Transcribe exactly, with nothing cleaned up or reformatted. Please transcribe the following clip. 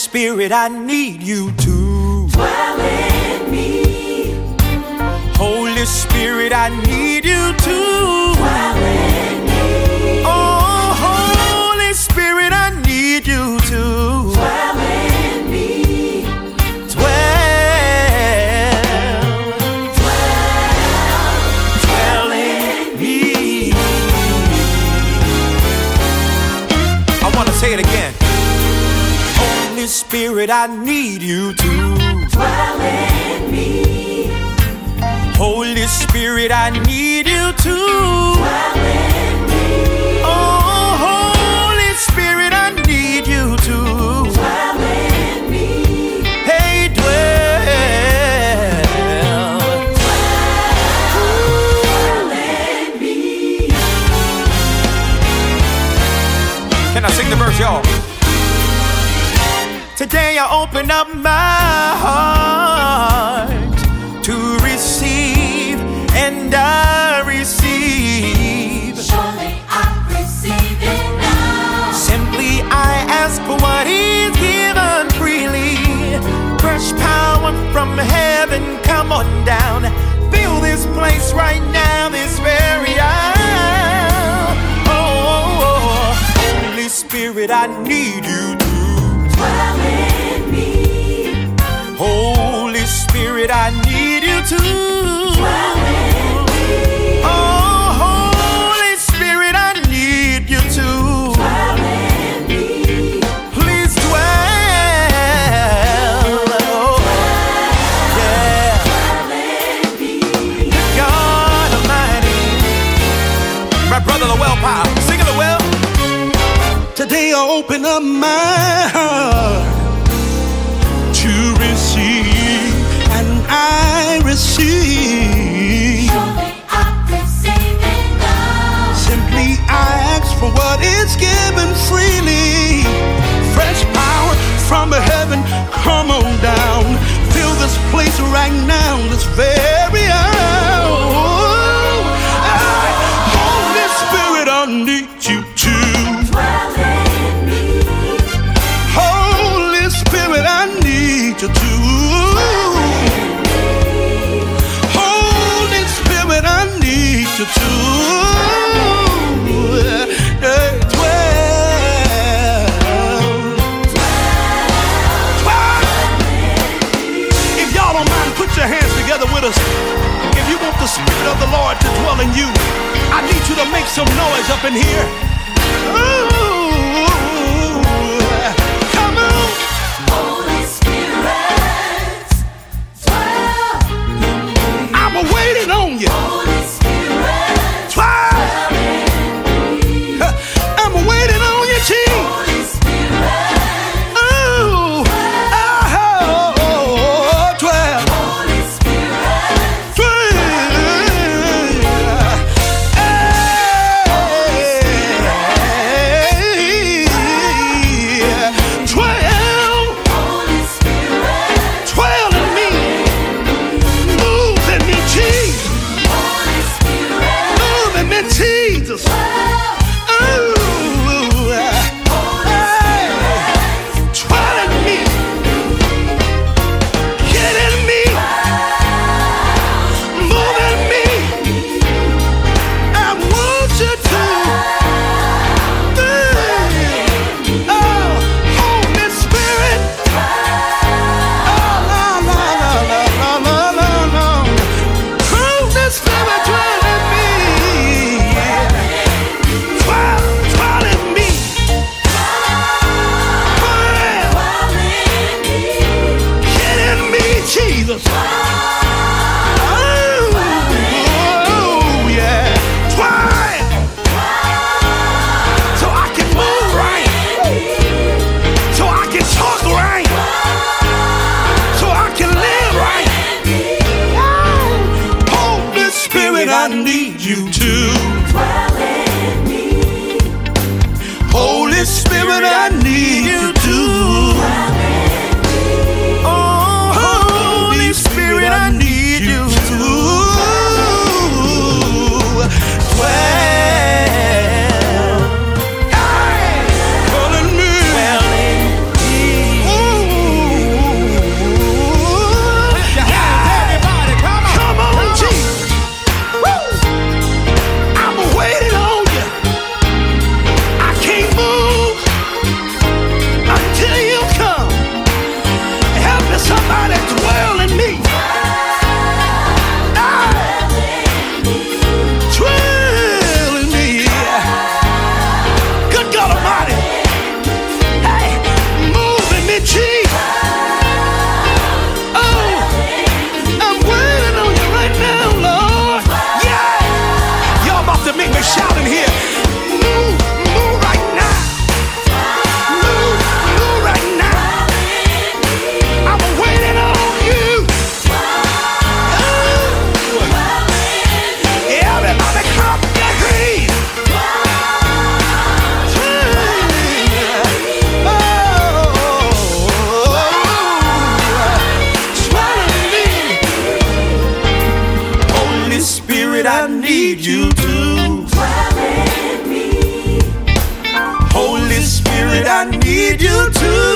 Spirit, I need you to dwell in me. Holy Spirit, I need you to dwell in me. Oh, Holy Spirit, I need you to dwell in me. Dwell, Dwell, dwell in me. I want to say it again. Holy Spirit, I need you to dwell in me. Holy Spirit, I need you to Dwell in me. Oh, Holy Spirit, I need you to Dwell in me. Hey, dwell. Dwell in me. Can I sing the verse, y'all? Today I open up my heart to receive, and I receive. Surely I receive it now. Simply I ask for what is given freely. Fresh power from heaven, come on down. Fill this place right now, this very hour. Oh, oh, oh. Holy Spirit, I need you to Dwell in me. Holy Spirit, I need you to Dwell in me. Oh, Holy Spirit, I need you to Dwell in me. Please dwell. Oh, yeah. Dwell in me. God Almighty. My brother Lowell Powell, sing it, Lowell. Today I open up my heart to receive, and I receive. Surely I receive it now. Simply I ask for what is given freely. Fresh power from heaven, come on down. Fill this place right now, this very hour. Holy Spirit, I need you to Dwell in me. Holy Spirit, I need you to Holy Spirit, I need you to yeah, dwell. Dwell. If y'all don't mind, put your hands together with us. If you want the Spirit of the Lord to dwell in you, I need you to make some noise up in here. Ooh, come on. Holy Spirit, dwell. I'm waiting on you. Holy Spirit, Dwell. dwell in me. I'm waiting on you, Chief. Holy Spirit, Ooh, oh, dwell. Holy Spirit, Dwell. Hey, dwell. Holy Spirit, Dwell in me. Move in me, Jesus. Holy Spirit, Move in me, Jesus. Ooh, hey, dwell in me. Get in me. Move in me. I want you to. Ooh, oh, Holy Spirit. Oh, la, la, la, la, la, la, la. Holy Spirit, dwell in me. Dwell, dwell in me. Dwell. dwell in me. Get in me, Jesus. Oh, oh, yeah. Dwell. So I can move right. So I can talk right. So I can live right. Holy Spirit, I need you to. Dwell in me. Holy Spirit, I need you to. Oh, Holy Spirit, I need you to dwell. Dwell in me. Dwell in me. Ooh, I need you to dwell in me. Holy Spirit, I need you to